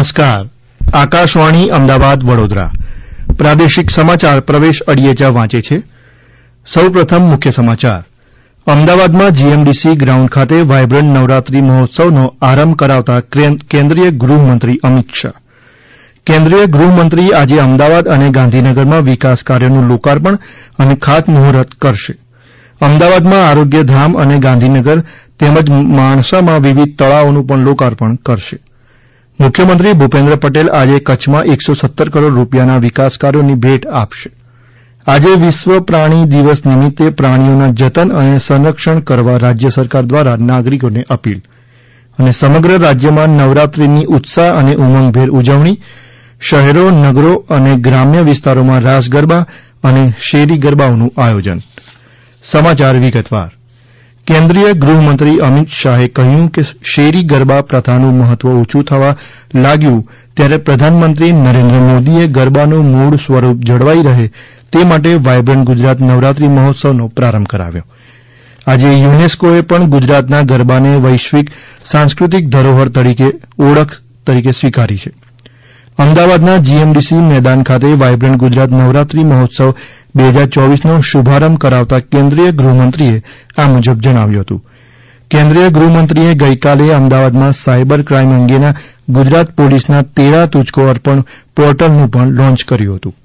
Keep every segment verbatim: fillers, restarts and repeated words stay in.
નમસ્કાર. આકાશવાણી અમદાવાદ વડોદરા પ્રાદેશિક સમાચાર પ્રવેશ અડિયેચા વાંચે છે. સૌપ્રથમ મુખ્ય સમાચાર. અમદાવાદમાં જીએમડીસી ગ્રાઉન્ડ ખાતે વાયબ્રન્ટ નવરાત્રી મહોત્સવનો આરંભ કરાવતા કેન્દ્રીય ગૃહમંત્રી અમિત શાહ. કેન્દ્રીય ગૃહમંત્રી આજે અમદાવાદ અને ગાંધીનગરમાં વિકાસ કાર્યોનું લોકાર્પણ અને ખાતમુહૂર્ત કરશે. અમદાવાદમાં આરોગ્યધામ અને ગાંધીનગર તેમજ માણસામાં વિવિધ તળાવોનું પણ લોકાર્પણ કરશે. મુખ્યમંત્રી ભૂપેન્દ્ર પટેલ આજે કચ્છમાં એકસો સત્તર કરોડ રૂપિયાના વિકાસ કાર્યોની ભેટ આપશે. આજે વિશ્વ પ્રાણી દિવસ નિમિત્તે પ્રાણીઓના જતન અને સંરક્ષણ કરવા રાજ્ય સરકાર દ્વારા નાગરિકોને અપીલ. અને સમગ્ર રાજ્યમાં નવરાત્રિની ઉત્સાહ અને ઉમંગભેર ઉજવણી. શહેરો, નગરો અને ગ્રામ્ય વિસ્તારોમાં રાસ ગરબા અને શેરી ગરબાઓનું આયોજન. સમાચાર વિગતવાર. કેન્દ્રીય ગૃહમંત્રી અમિત શાહે કહ્યું કે શેરી ગરબા પ્રથાનું મહત્વ ઓછું થવા લાગ્યું ત્યારે પ્રધાનમંત્રી નરેન્દ્ર મોદીએ ગરબાનું મૂળ સ્વરૂપ જળવાઈ રહે તે માટે વાયબ્રન્ટ ગુજરાત નવરાત્રી મહોત્સવનો પ્રારંભ કરાવ્યો. આજે યુનેસ્કોએ પણ ગુજરાતના ગરબાને વૈશ્વિક સાંસ્કૃતિક ધરોહર તરીકે ઓળખ તરીકે સ્વીકારી છે. અમદાવાદના જીએમડીસી મેદાન ખાતે વાયબ્રન્ટ ગુજરાત નવરાત્રી મહોત્સવ બે હજાર ચોવીસનો શુભારંભ કરાવતા કેન્દ્રીય ગૃહમંત્રીએ આ મુજબ જણાવ્યું હતું. કેન્દ્રીય ગૃહમંત્રીએ ગઈકાલે અમદાવાદમાં સાયબર ક્રાઇમ અંગેના ગુજરાત પોલીસના તેરા તુચકો અર્પણ પોર્ટલનું પણ લોન્ચ કર્યું હતું.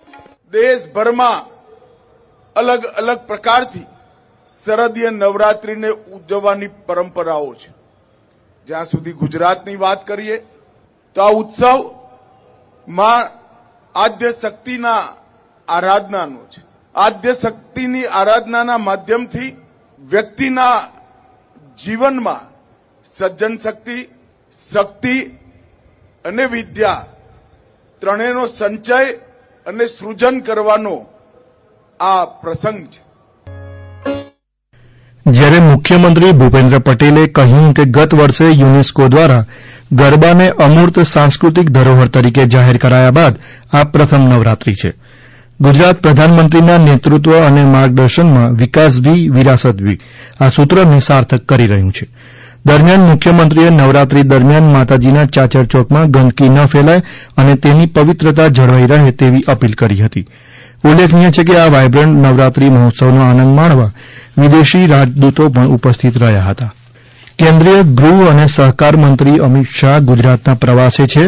દેશભરમાં અલગ અલગ પ્રકારથી શરદીય નવરાત્રીને ઉજવવાની પરંપરાઓ છે. જ્યાં સુધી ગુજરાતની વાત કરીએ તો આ ઉત્સવ માં આદ્ય શક્તિના આરાધનાનો છે. આદ્ય શક્તિની આરાધનાના માધ્યમથી વ્યક્તિના જીવનમાં સર્જન શક્તિ, શક્તિ અને વિદ્યા ત્રણેયનો સંચય અને સૃજન કરવાનો આ પ્રસંગ છે. જ્યારે મુખ્યમંત્રી ભૂપેન્દ્ર પટેલે કહ્યું કે ગત વર્ષે યુનેસ્કો દ્વારા ગરબાને અમૂર્ત સાંસ્કૃતિક ધરોહર તરીકે જાહેર કરાયા બાદ આ પ્રથમ નવરાત્રી છે. ગુજરાત પ્રધાનમંત્રીના નેતૃત્વ અને માર્ગદર્શનમાં વિકાસ ભી વિરાસત ભી આ સૂત્રને સાર્થક કરી રહ્યું છે. દરમિયાન મુખ્યમંત્રીએ નવરાત્રી દરમિયાન માતાજીના ચાચર ચોકમાં ગંદકી ન ફેલાય અને તેની પવિત્રતા જળવાઈ રહે તેવી અપીલ કરી હતી. ઉલ્લેખનીય છે કે આ વાયબ્રન્ટ નવરાત્રી મહોત્સવનો આનંદ માણવા વિદેશી રાજદૂતો પણ ઉપસ્થિત રહ્યા હતા. કેન્દ્રીય ગૃહ અને સહકાર મંત્રી અમિત શાહ ગુજરાતના પ્રવાસે છે.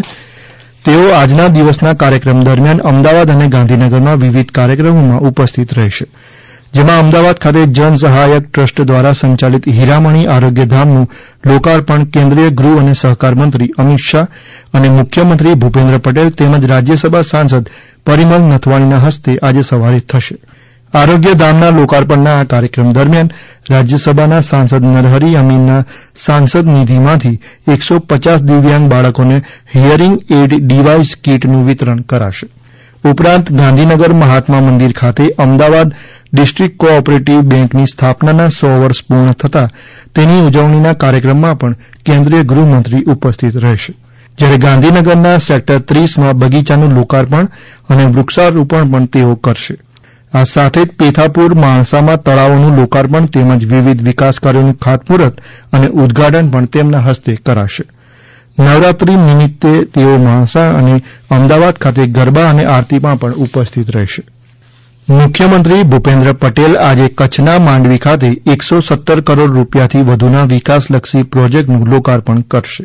તેઓ આજના દિવસના કાર્યક્રમ દરમિયાન અમદાવાદ અને ગાંધીનગરમાં વિવિધ કાર્યક્રમોમાં ઉપસ્થિત રહેશે. જેમાં અમદાવાદ ખાતે જન સહાયક ટ્રસ્ટ દ્વારા સંચાલિત હીરામણી આરોગ્યધામનું લોકાર્પણ કેન્દ્રીય ગૃહ અને સહકાર મંત્રી અમિત શાહ અને મુખ્યમંત્રી ભૂપેન્દ્ર પટેલ તેમજ રાજ્યસભા સાંસદ પરિમલ નથવાણીના હસ્તે આજે સવારે થશે. આરોગ્યધામના લોકાર્પણના આ કાર્યક્રમ દરમિયાન રાજ્યસભાના સાંસદ નરહરી અમીનના સાંસદ નિધિમાંથી એકસો પચાસ દિવ્યાંગ બાળકોને હિયરિંગ એડ ડિવાઇસ કીટનું વિતરણ કરાશે. ઉપરાંત ગાંધીનગર મહાત્મા મંદિર ખાતે અમદાવાદ ડિસ્ટ્રિક્ટ કો ઓપરેટિવ બેંકની સ્થાપનાના સો વર્ષ પૂર્ણ થતાં તેની ઉજવણીના કાર્યક્રમમાં પણ કેન્દ્રીય ગૃહમંત્રી ઉપસ્થિત રહેશે. જ્યારે ગાંધીનગરના સેક્ટર ત્રીસમાં બગીચાનું લોકાર્પણ અને વૃક્ષારોપણ પણ તેઓ કરશે. આ સાથે જ પેથાપુર માણસામાં તળાવોનું લોકાર્પણ તેમજ વિવિધ વિકાસ કાર્યોનું ખાતમુહૂર્ત અને ઉદઘાટન પણ તેમના હસ્તે કરાશે. નવરાત્રી નિમિત્તે તેઓ માણસા અને અમદાવાદ ખાતે ગરબા અને આરતીમાં પણ ઉપસ્થિત રહેશે. મુખ્યમંત્રી ભૂપેન્દ્ર પટેલ આજે કચ્છના માંડવી ખાતે એકસો સત્તર કરોડ રૂપિયાથી વધુના વિકાસલક્ષી પ્રોજેક્ટનું લોકાર્પણ કરશે.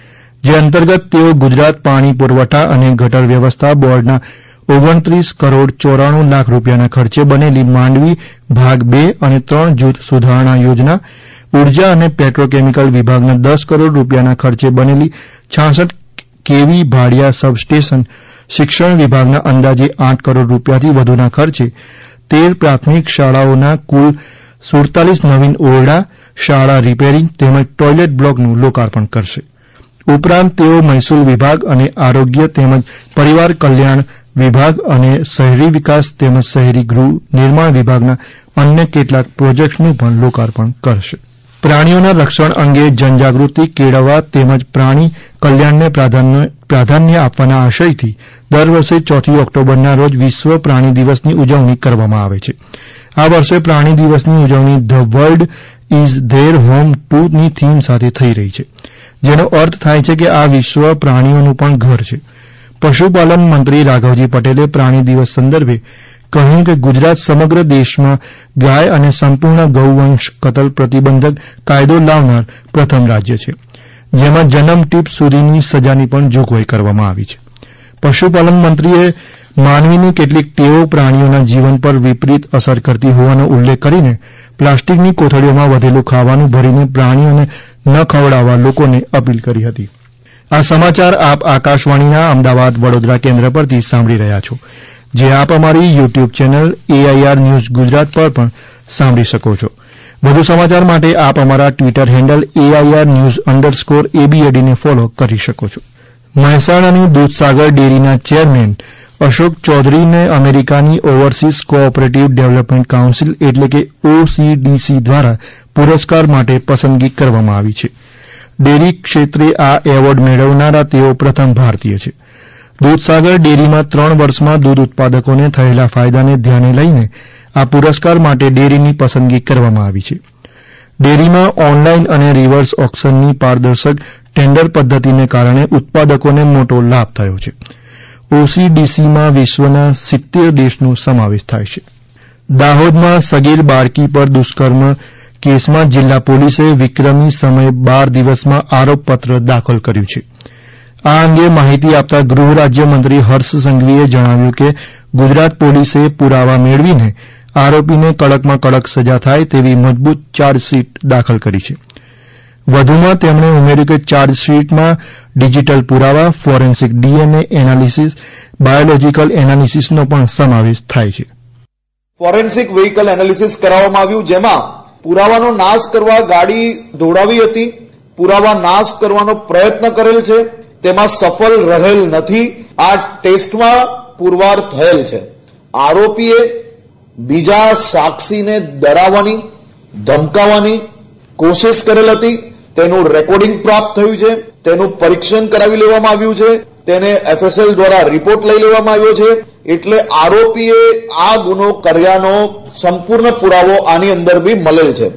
જે અંતર્ગત તેઓ ગુજરાત પાણી પુરવઠા અને ગટર વ્યવસ્થા બોર્ડના ઓગણત્રીસ કરોડ ચોરાણું લાખ રૂપિયાના ખર્ચે બનેલી માંડવી ભાગ બે અને ત્રણ જૂથ સુધારણા યોજના, ઉર્જા અને પેટ્રોકેમિકલ વિભાગના દસ કરોડ રૂપિયાના ખર્ચે બનેલી છાસઠ કેવી ભાડિયા સબસ્ટેશન, શિક્ષણ વિભાગના અંદાજે આઠ કરોડ રૂપિયાથી વધુના ખર્ચે તેર પ્રાથમિક શાળાઓના કુલ સુડતાલીસ નવીન ઓરડા, શાળા રિપેરિંગ તેમજ ટોયલેટ બ્લોકનું લોકાર્પણ કરશે. ઉપરાંત તેઓ મહેસૂલ વિભાગ અને આરોગ્ય તેમજ પરિવાર કલ્યાણ વિભાગ અને શહેરી વિકાસ તેમજ શહેરી ગૃહ નિર્માણ વિભાગના અન્ય કેટલાક પ્રોજેક્ટ્સનું પણ લોકાર્પણ કરશે. પ્રાણીઓના રક્ષણ અંગે જનજાગૃતિ કેળવવા તેમજ પ્રાણી કલ્યાણને પ્રાધાન્ય આપવાના આશયથી દર વર્ષે ચોથી ઓક્ટોબરના રોજ વિશ્વ પ્રાણી દિવસની ઉજવણી કરવામાં આવે છે. આ વર્ષે પ્રાણી દિવસની ઉજવણી the world is their home too ની થીમ સાથે થઈ રહી છે. જેનો અર્થ થાય છે કે આ વિશ્વ પ્રાણીઓનું પણ ઘર છે. પશુપાલન મંત્રી રાઘવજી પટેલે પ્રાણી દિવસ સંદર્ભે કહ્યું કે ગુજરાત સમગ્ર દેશમાં ગાય અને સંપૂર્ણ ગૌવંશ કતલ પ્રતિબંધક કાયદો લાવનાર પ્રથમ રાજ્ય છે, જેમાં જન્મ ટીપ સુધીની સજાની પણ જોગવાઈ કરવામાં આવી છે. પશુપાલન મંત્રીએ માનવીની કેટલીક ટેવો પ્રાણીઓના જીવન પર વિપરીત અસર કરતી હોવાનો ઉલ્લેખ કરીને પ્લાસ્ટિકની કોથળીઓમાં વધેલું ખાવાનું ભરીને પ્રાણીઓને ન ખવડાવવા લોકોને અપીલ કરી હતી. આ સમાચાર આપ આકાશવાણીના અમદાવાદ વડોદરા કેન્દ્ર પરથી સાંભળી રહ્યા છો, જે આપ અમારી YouTube channel AIR news Gujarat પર પણ સાંભળી શકો છો. વધુ સમાચાર માટે આપ અમારા Twitter handle AIR news underscore એબીએડીને ફોલો કરી શકો છો. મહેસાણાની દૂધસાગર ડેરીના ચેરમેન અશોક ચૌધરીને અમેરિકાની ઓવરસીઝ કોઓપરેટિવ ડેવલપમેન્ટ કાઉન્સિલ એટલે કે ઓસીડીસી દ્વારા પુરસ્કાર માટે પસંદગી કરવામાં આવી છે. ડેરી ક્ષેત્રે આ એવોર્ડ મેળવનારા તેઓ પ્રથમ ભારતીય છે. દૂધસાગર ડેરીમાં ત્રણ વર્ષમાં દૂધ ઉત્પાદકોને થયેલા ફાયદાને ધ્યાને લઈને આ પુરસ્કાર માટે ડેરીની પસંદગી કરવામાં આવી છે. ડેરીમાં ઓનલાઈન અને રિવર્સ ઓક્શનની પારદર્શક ટેન્ડર પદ્ધતિને કારણે ઉત્પાદકોને મોટો લાભ થયો છે. ઓસીડીસીમાં વિશ્વના સિત્તેર દેશનો સમાવેશ થાય છે. દાહોદમાં સગીર બાળકી પર દુષ્કર્મ કેસમાં જિલ્લા પોલીસે વિક્રમી સમયે બાર દિવસમાં આરોપપત્ર દાખલ કર્યું છે. આ અંગે માહિતી આપતા ગૃહ રાજ્યમંત્રી હર્ષ સંઘવીએ જણાવ્યું કે ગુજરાત પોલીસે પુરાવા મેળવીને આરોપીને કડકમાં કડક સજા થાય તેવી મજબૂત ચાર્જશીટ દાખલ કરી છે. વધુમાં તેમણે ઉમેર્યું કે ચાર્જશીટમાં ડિજીટલ પુરાવા, ફોરેન્સિક ડીએનએ એનાલિસિસ, બાયોલોજીકલ એનાલિસિસનો પણ સમાવેશ થાય છે. ફોરેન્સિક વ્હીકલ એનાલિસિસ કરાવવામાં આવ્યું, જેમાં પુરાવાનો નાશ કરવા ગાડી દોડાવી હતી, પુરાવા નાશ કરવાનો પ્રયત્ન કરેલ છે, તેમાં સફળ રહેલ નથી. આ ટેસ્ટમાં પુરવાર થયેલ છે. આરોપીએ બીજા સાક્ષીને ડરાવવાની, ધમકાવવાની કોશિશ કરેલ હતી. તેનું રેકોર્ડિંગ પ્રાપ્ત થયું છે, તેનું પરીક્ષણ કરાવી લેવામાં આવ્યું છે, તેને એફએસએલ દ્વારા રિપોર્ટ લઈ લેવામાં આવ્યો છે. એટલે આરોપીએ આ ગુનો કર્યાનો સંપૂર્ણ પુરાવો આની અંદર બી મળેલ છે.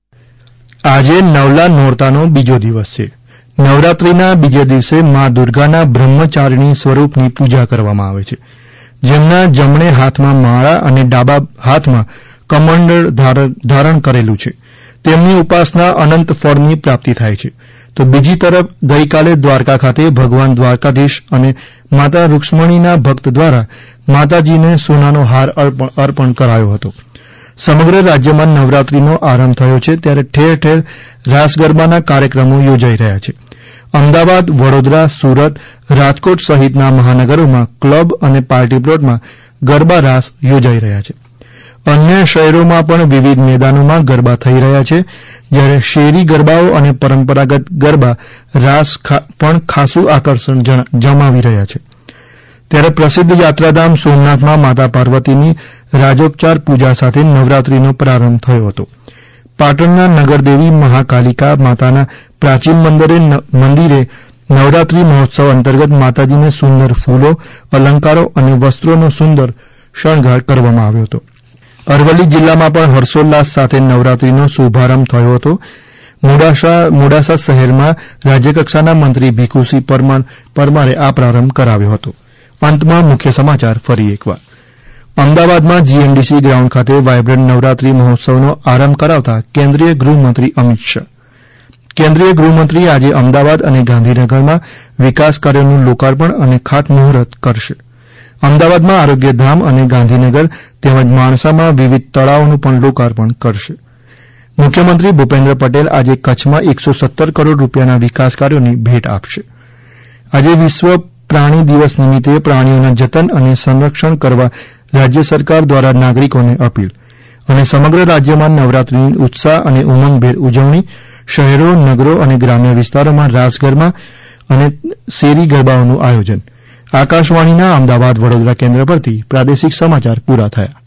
આજે નવલા નોરતાનો બીજો દિવસ છે. નવરાત્રીના બીજા દિવસે મા દુર્ગાના બ્રહ્મચારિણી સ્વરૂપની પૂજા કરવામાં આવે છે, જેમના જમણે હાથમાં માળા અને ડાબા હાથમાં કમંડળ ધારણ કરેલું છે. તેમની ઉપાસના અનંત ફળની પ્રાપ્તિ થાય છે. તો બીજી તરફ ગઈકાલે દ્વારકા ખાતે ભગવાન દ્વારકાધીશ અને માતા રૂક્ષ્મણીના ભક્ત દ્વારા માતાજીને સોનાનો હાર અર્પણ કરાયો હતો. સમગ્ર રાજ્યમાં નવરાત્રીનો આરંભ થયો છે, ત્યારે ઠેર ઠેર રાસ ગરબાના કાર્યક્રમો યોજાઈ રહ્યા છે. અમદાવાદ, વડોદરા, સુરત, રાજકોટ સહિતના મહાનગરોમાં ક્લબ અને પાર્ટી પ્લોટમાં ગરબા રાસ યોજાઈ રહ્યા છે. અન્ય શહેરોમાં પણ વિવિધ મેદાનોમાં ગરબા થઈ રહ્યા છે, જ્યારે શેરી ગરબાઓ અને પરંપરાગત ગરબા રાસ પણ ખાસું આકર્ષણ જમાવી રહ્યા છે. ત્યારે પ્રસિદ્ધ યાત્રાધામ સોમનાથમાં માતા પાર્વતીની રાજોપચાર પૂજા સાથે નવરાત્રીનો પ્રારંભ થયો હતો. પાટણના નગરદેવી મહાકાલિકા માતાના પ્રાચીન મંદિરે નવરાત્રી મહોત્સવ અંતર્ગત માતાજીને સુંદર ફૂલો, અલંકારો અને વસ્ત્રોનો સુંદર શણગાર કરવામાં આવ્યો હતો. અરવલ્લી જિલ્લામાં પણ હર્ષોલ્લાસ સાથે નવરાત્રીનો શુભારંભ થયો હતો. મોડાસા શહેરમાં રાજ્યકક્ષાના મંત્રી ભીખુસિંહ પરમારે આ પ્રારંભ કરાવ્યો હતો. અંતમાં મુખ્ય સમાચાર ફરી એકવાર. અમદાવાદમાં જીએનડીસી ગ્રાઉન્ડ ખાતે વાયબ્રન્ટ નવરાત્રી મહોત્સવનો આરંભ કરાવતા કેન્દ્રીય ગૃહમંત્રી અમિત શાહ. કેન્દ્રીય ગૃહમંત્રી આજે અમદાવાદ અને ગાંધીનગરમાં વિકાસ કાર્યોનું લોકાર્પણ અને ખાતમુહૂર્ત કરશે. અમદાવાદમાં આરોગ્યધામ અને ગાંધીનગર તેમજ માણસામાં વિવિધ તળાવોનું પણ લોકાર્પણ કરશે. મુખ્યમંત્રી ભૂપેન્દ્ર પટેલ આજે કચ્છમાં એકસો સત્તર કરોડ રૂપિયાના વિકાસ કાર્યોની ભેટ આપશે. આજે વિશ્વ પ્રાણી દિવસ નિમિત્તે પ્રાણીઓના જતન અને સંરક્ષણ કરવા રાજ્ય સરકાર દ્વારા નાગરિકોને અપીલ. અને સમગ્ર રાજ્યમાં નવરાત્રીની ઉત્સાહ અને ઉમંગભેર ઉજવણી. શહેરો, નગરો અને ગ્રામ્ય વિસ્તારોમાં રાસ ગરબા અને શેરી ગરબાઓનું આયોજન. આકાશવાણીના અમદાવાદ વડોદરા કેન્દ્ર પરથી પ્રાદેશિક સમાચાર પૂરા થયા.